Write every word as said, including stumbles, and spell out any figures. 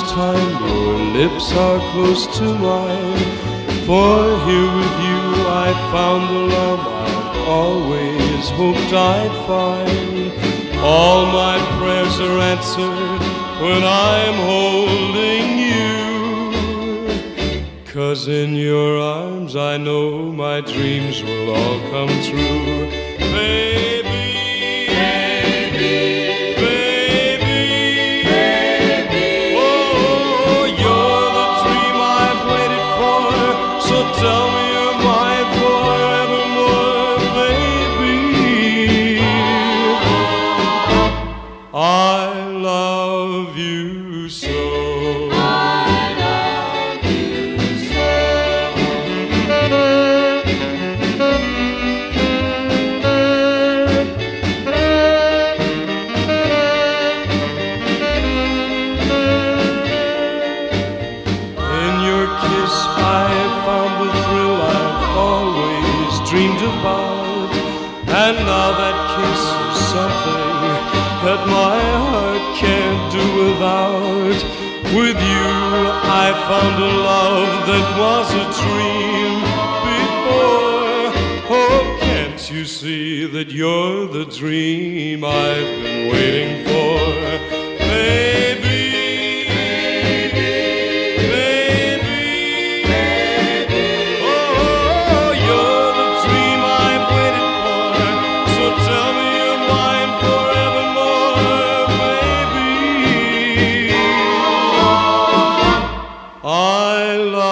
first time your lips are close to mine. For here with you I found the love I've always hoped I'd find. All my prayers are answered when I'm holding you, 'cause in your arms I know my dreams will all come true. Baby, tell me you're mine forevermore, baby. I love you so. I love you so. In your kiss I found the thrill I've always dreamed about, and now that kiss is something that my heart can't do without. With you I found a love that was a dream before. Oh, can't you see that you're the dream I've been waiting for? Baby, tell me you're mine forevermore, baby. I love